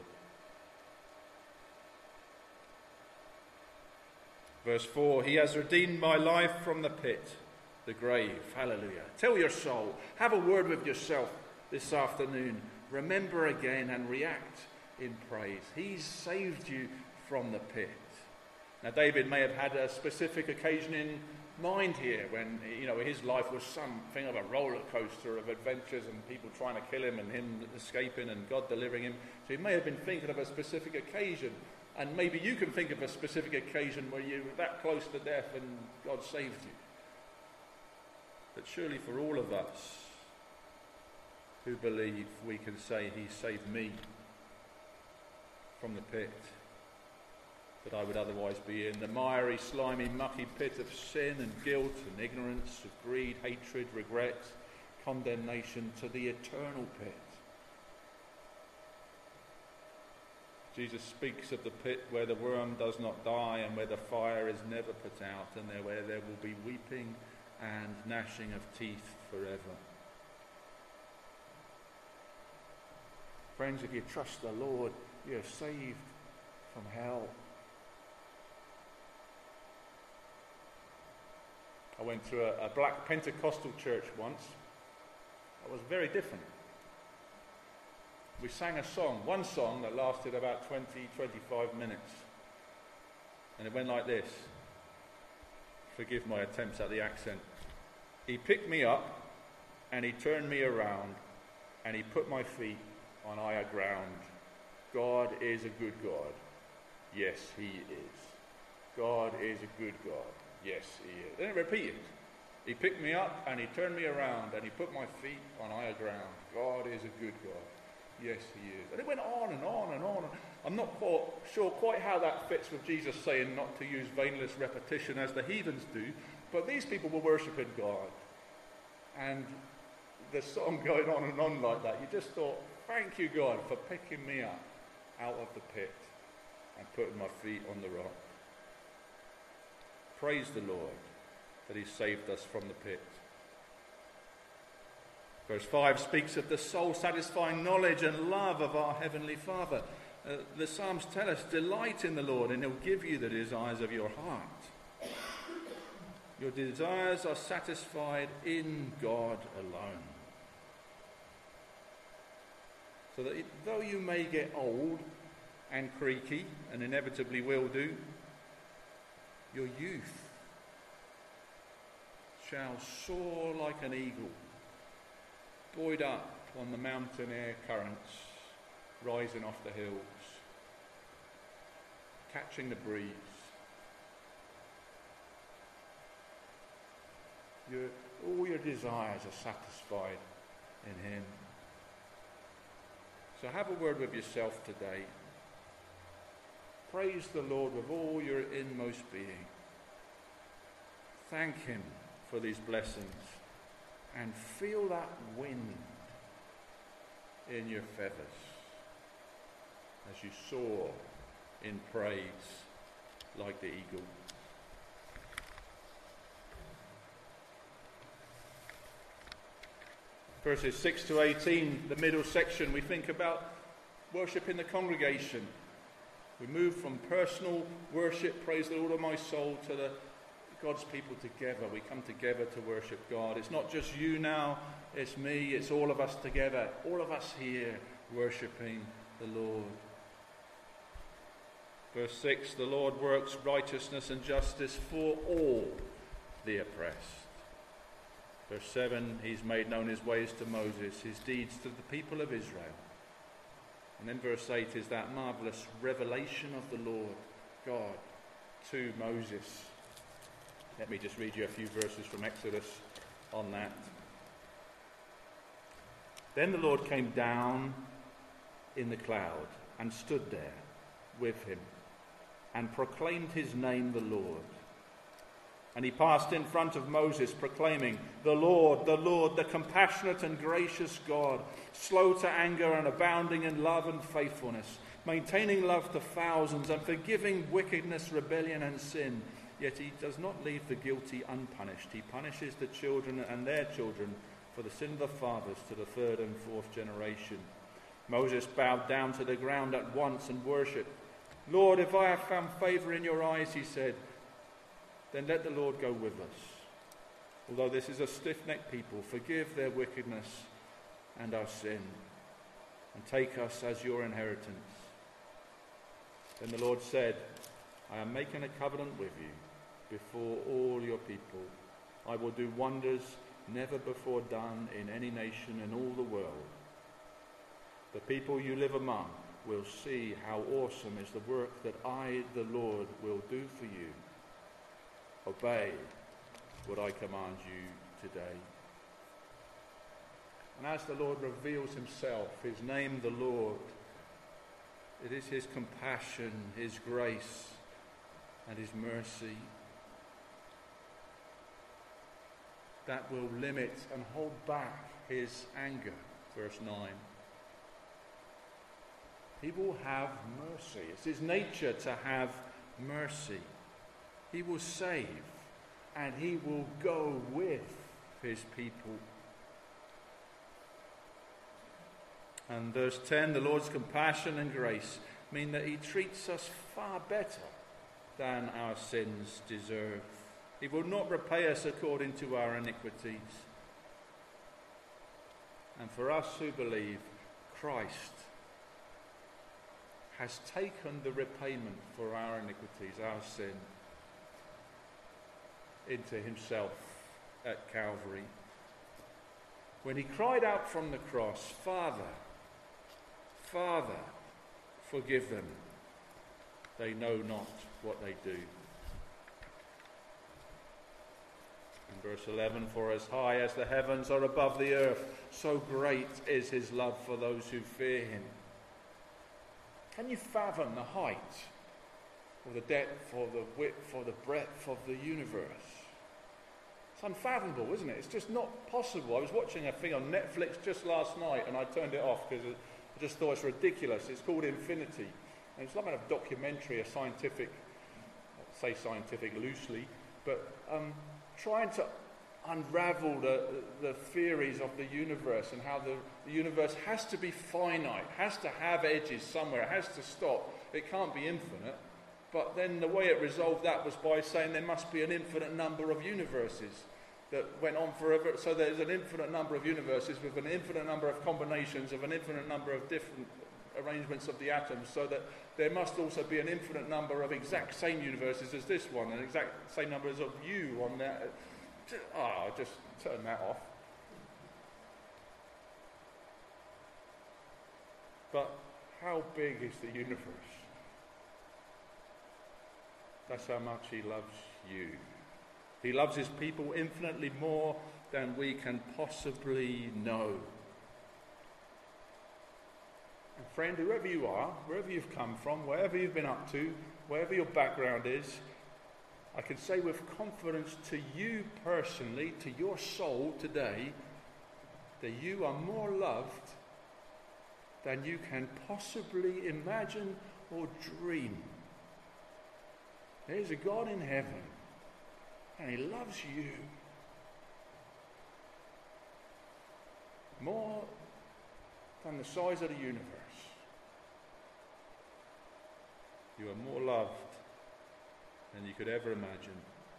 Verse 4, he has redeemed my life from the pit, the grave. Hallelujah. Tell your soul, have a word with yourself this afternoon. Remember again and react in praise. He's saved you from the pit. Now, David may have had a specific occasion in mind here when, his life was something of a roller coaster of adventures and people trying to kill him and him escaping and God delivering him. So he may have been thinking of a specific occasion. And maybe you can think of a specific occasion where you were that close to death and God saved you. But surely for all of us who believe, we can say he saved me from the pit that I would otherwise be in, the miry, slimy, mucky pit of sin and guilt and ignorance, of greed, hatred, regret, condemnation, to the eternal pit. Jesus speaks of the pit where the worm does not die and where the fire is never put out, and where there will be weeping and gnashing of teeth forever. Friends, if you trust the Lord, you're saved from hell. I went to a black Pentecostal church once. It was very different. We sang one song that lasted about 20-25 minutes. And it went like this. Forgive my attempts at the accent. He picked me up and he turned me around and he put my feet on higher ground. God is a good God. Yes, he is. God is a good God. Yes, he is. Then it repeated. He picked me up and he turned me around and he put my feet on higher ground. God is a good God. Yes, he is. And it went on and on and on. I'm not quite sure how that fits with Jesus saying not to use vainless repetition as the heathens do, but these people were worshipping God. And the song going on and on like that, you just thought, thank you, God, for picking me up out of the pit and putting my feet on the rock. Praise the Lord that he saved us from the pit. Verse 5 speaks of the soul-satisfying knowledge and love of our Heavenly Father. The Psalms tell us, delight in the Lord and he'll give you the desires of your heart. Your desires are satisfied in God alone. So that though you may get old and creaky, and inevitably will do, your youth shall soar like an eagle, buoyed up on the mountain air currents, rising off the hills, catching the breeze. All your desires are satisfied in him. So have a word with yourself today. Praise the Lord with all your inmost being. Thank him for these blessings and feel that wind in your feathers as you soar in praise like the eagle. Verses 6 to 18, the middle section, we think about worship in the congregation. We move from personal worship, praise the Lord of my soul, to God's people together. We come together to worship God. It's not just you now, it's me, it's all of us together, all of us here worshipping the Lord. Verse 6, the Lord works righteousness and justice for all the oppressed. Verse 7, he's made known his ways to Moses, his deeds to the people of Israel. And then verse 8 is that marvellous revelation of the Lord God to Moses. Let me just read you a few verses from Exodus on that. Then the Lord came down in the cloud and stood there with him and proclaimed his name, the Lord. And he passed in front of Moses, proclaiming, the Lord, the compassionate and gracious God, slow to anger and abounding in love and faithfulness, maintaining love to thousands and forgiving wickedness, rebellion and sin. Yet he does not leave the guilty unpunished. He punishes the children and their children for the sin of the fathers to the third and fourth generation. Moses bowed down to the ground at once and worshipped. Lord, if I have found favour in your eyes, he said, then let the Lord go with us. Although this is a stiff-necked people, forgive their wickedness and our sin, and take us as your inheritance. Then the Lord said, I am making a covenant with you before all your people. I will do wonders never before done in any nation in all the world. The people you live among will see how awesome is the work that I, the Lord, will do for you. Obey what I command you today. And as the Lord reveals himself, his name, the Lord, it is his compassion, his grace, and his mercy that will limit and hold back his anger. Verse 9. He will have mercy. It's his nature to have mercy. He will save, and he will go with his people. And verse 10, the Lord's compassion and grace mean that he treats us far better than our sins deserve. He will not repay us according to our iniquities. And for us who believe, Christ has taken the repayment for our iniquities, our sin, into himself at Calvary. When he cried out from the cross, Father, Father, forgive them. They know not what they do. In verse 11, for as high as the heavens are above the earth, so great is his love for those who fear him. Can you fathom the height, or the depth, or the width, or the breadth of the universe? It's unfathomable, isn't it? It's just not possible. I was watching a thing on Netflix just last night, and I turned it off because I just thought it's ridiculous. It's called Infinity. And it's like a documentary, a scientific, I'll say scientific loosely, but trying to unravel the theories of the universe and how the universe has to be finite, has to have edges somewhere, has to stop. It can't be infinite. But then the way it resolved that was by saying there must be an infinite number of universes. that went on forever. So there's an infinite number of universes with an infinite number of combinations of an infinite number of different arrangements of the atoms, so that there must also be an infinite number of exact same universes as this one, and exact same numbers of you on that. Just turn that off. But how big is the universe? That's how much he loves you. He loves his people infinitely more than we can possibly know. And friend, whoever you are, wherever you've come from, wherever you've been up to, wherever your background is, I can say with confidence to you personally, to your soul today, that you are more loved than you can possibly imagine or dream. There's a God in heaven, and he loves you more than the size of the universe. You are more loved than you could ever imagine.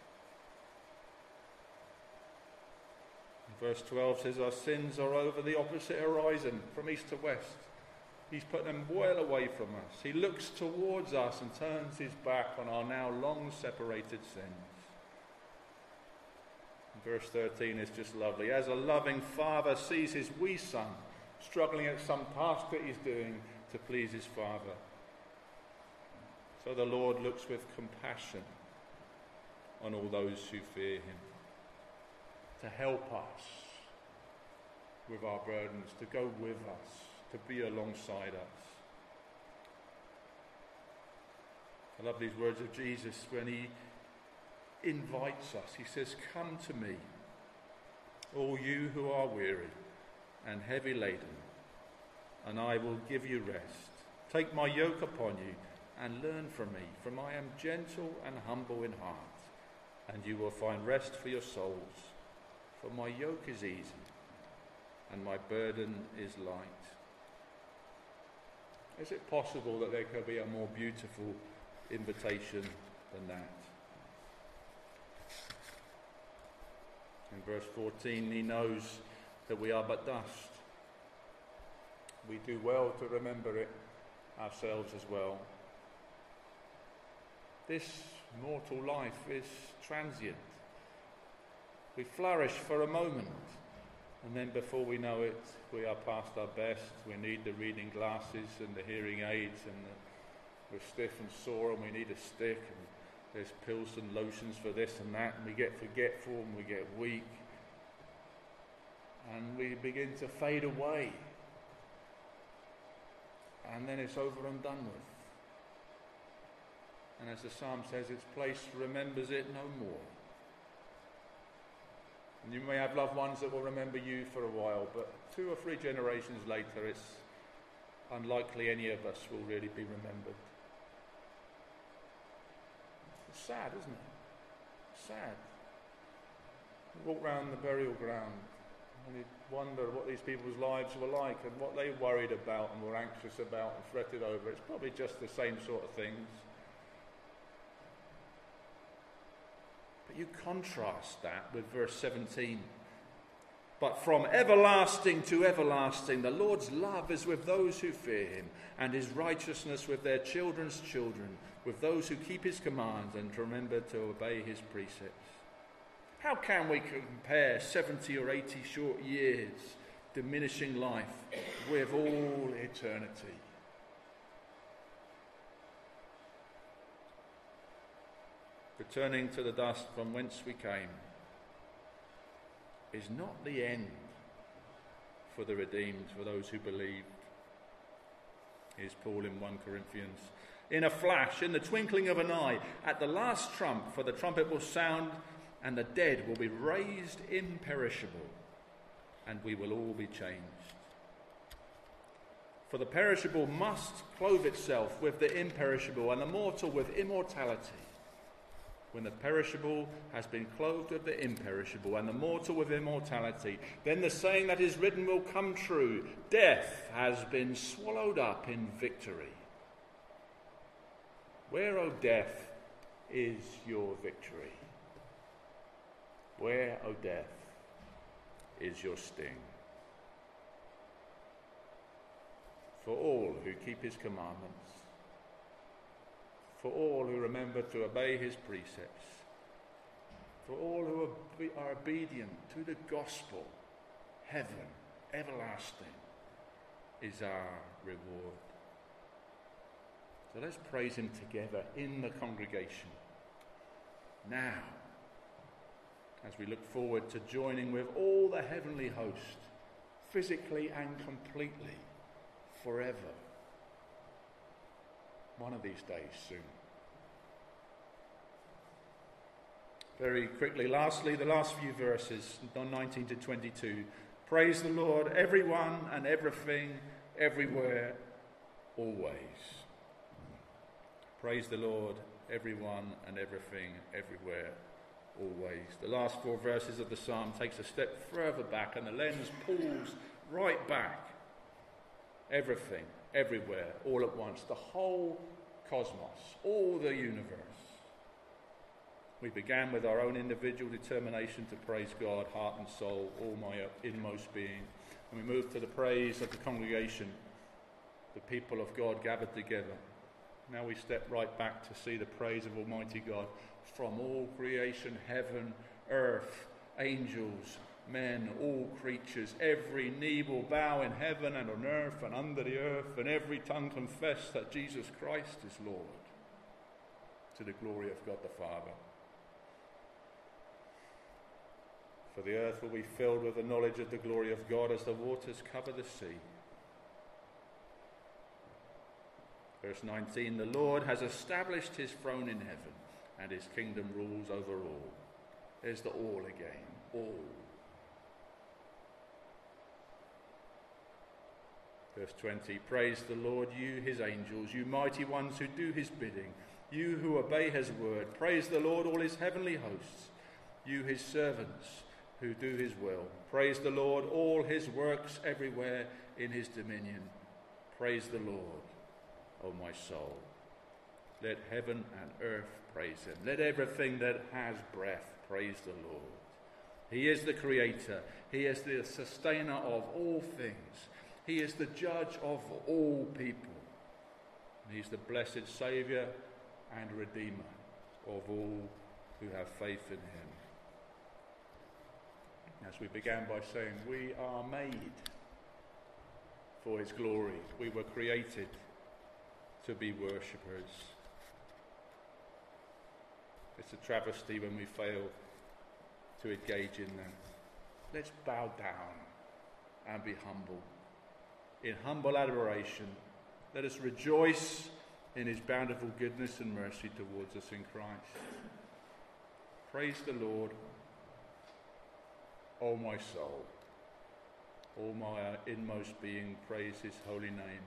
And verse 12 says, our sins are over the opposite horizon, from east to west. He's put them well away from us. He looks towards us and turns his back on our now long separated sins. And verse 13 is just lovely. As a loving father sees his wee son struggling at some task that he's doing to please his father, so the Lord looks with compassion on all those who fear him, to help us with our burdens, to go with us, to be alongside us. I love these words of Jesus when he invites us. He says, come to me, all you who are weary and heavy laden, and I will give you rest. Take my yoke upon you and learn from me, for I am gentle and humble in heart, and you will find rest for your souls. For my yoke is easy and my burden is light. Is it possible that there could be a more beautiful invitation than that? In verse 14, he knows that we are but dust. We do well to remember it ourselves as well. This mortal life is transient. We flourish for a moment, and then before we know it, we are past our best. We need the reading glasses and the hearing aids, and we're stiff and sore, and we need a stick, and there's pills and lotions for this and that, and we get forgetful, and we get weak, and we begin to fade away, and then it's over and done with. And as the psalm says, its place remembers it no more. And you may have loved ones that will remember you for a while, but 2 or 3 generations later, it's unlikely any of us will really be remembered. It's sad, isn't it? It's sad. You walk round the burial ground and you wonder what these people's lives were like and what they worried about and were anxious about and fretted over. It's probably just the same sort of things. But you contrast that with verse 17. But from everlasting to everlasting, the Lord's love is with those who fear him, and his righteousness with their children's children, with those who keep his commands and remember to obey his precepts. How can we compare 70 or 80 short years, diminishing life, with all eternity? Returning to the dust from whence we came is not the end for the redeemed, for those who believed. Here's Paul in 1 Corinthians. In a flash, in the twinkling of an eye, at the last trump, for the trumpet will sound, and the dead will be raised imperishable, and we will all be changed. For the perishable must clothe itself with the imperishable, and the mortal with immortality. When the perishable has been clothed with the imperishable, and the mortal with immortality, then the saying that is written will come true: death has been swallowed up in victory. Where, O death, is your victory? Where, O death, is your sting? For all who keep his commandments, for all who remember to obey his precepts, for all who are obedient to the gospel, heaven, everlasting, is our reward. So let's praise him together in the congregation now, as we look forward to joining with all the heavenly host, physically and completely, forever. One of these days soon. Very quickly, lastly, the last few verses, 19 to 22. Praise the Lord, everyone and everything, everywhere, always. Praise the Lord, everyone and everything, everywhere, always. The last 4 verses of the psalm takes a step further back, and the lens pulls right back. Everything, everywhere, all at once. The whole cosmos, all the universe. We began with our own individual determination to praise God, heart and soul, all my inmost being. And we moved to the praise of the congregation, the people of God gathered together. Now we step right back to see the praise of Almighty God from all creation, heaven, earth, angels, men, all creatures. Every knee will bow in heaven and on earth and under the earth, and every tongue confess that Jesus Christ is Lord, to the glory of God the Father. For the earth will be filled with the knowledge of the glory of God as the waters cover the sea. Verse 19, the Lord has established his throne in heaven, and his kingdom rules over all. There's the all again, all. Verse 20, praise the Lord, you his angels, you mighty ones who do his bidding, you who obey his word. Praise the Lord, all his heavenly hosts, you his servants who do his will. Praise the Lord, all his works everywhere in his dominion. Praise the Lord, O my soul. Let heaven and earth praise him. Let everything that has breath praise the Lord. He is the creator. He is the sustainer of all things. He is the judge of all people. And he's the blessed Saviour and Redeemer of all who have faith in him. As we began by saying, we are made for his glory. We were created to be worshippers. It's a travesty when we fail to engage in that. Let's bow down and be humble. In humble adoration, let us rejoice in his bountiful goodness and mercy towards us in Christ. Praise the Lord, O my soul. All my inmost being, praise his holy name.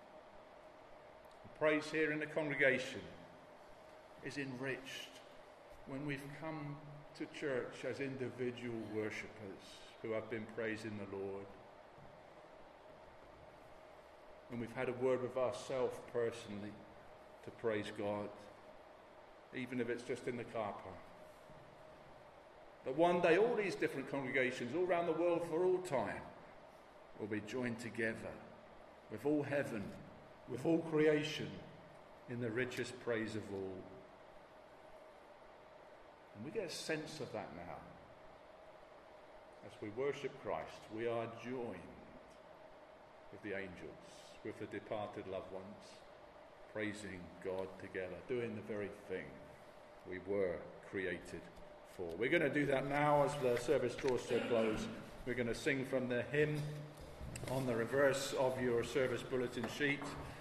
Praise here in the congregation is enriched when we've come to church as individual worshippers who have been praising the Lord. When we've had a word with ourselves personally to praise God, even if it's just in the car park. But one day all these different congregations all around the world for all time will be joined together with all heaven, with all creation, in the richest praise of all. And we get a sense of that now. As we worship Christ, we are joined with the angels, with the departed loved ones, praising God together, doing the very thing we were created for. We're going to do that now as the service draws to a close. We're going to sing from the hymn on the reverse of your service bulletin sheet.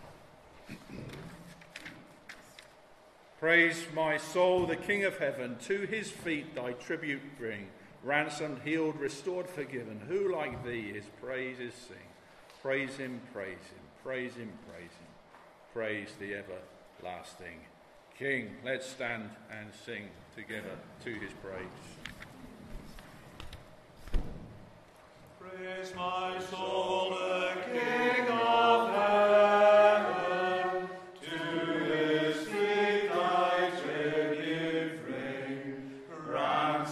Praise my soul, the King of heaven, to his feet thy tribute bring. Ransomed, healed, restored, forgiven. Who like thee his praises sing? Praise him, praise him, praise him, praise him. Praise the everlasting King. Let's stand and sing together to his praise. Praise my soul, the King of heaven, to his feet thy tribute bring. Ransom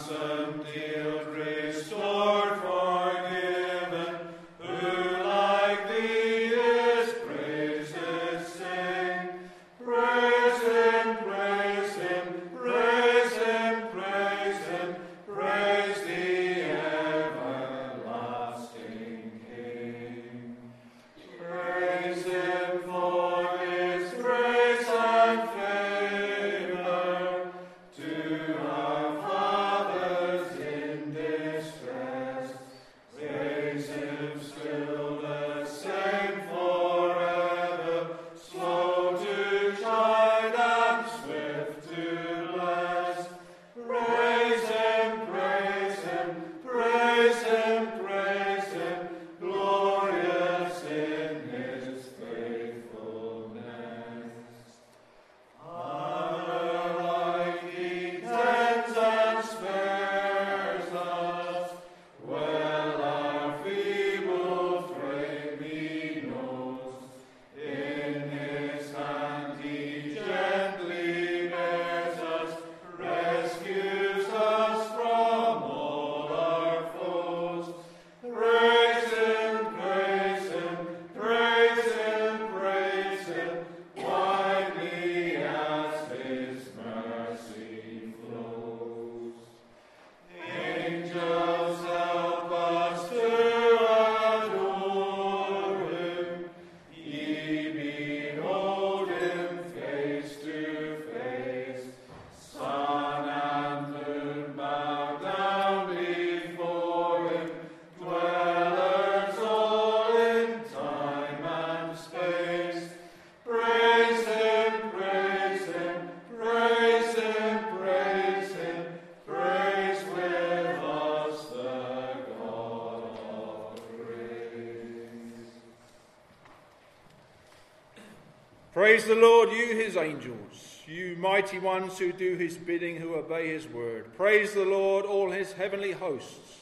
Praise the Lord, you his angels, you mighty ones who do his bidding, who obey his word. Praise the Lord, all his heavenly hosts,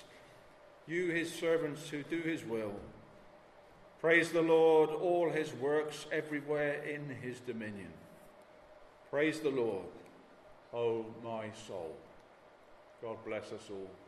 you his servants who do his will. Praise the Lord, all his works everywhere in his dominion. Praise the Lord, O my soul. God bless us all.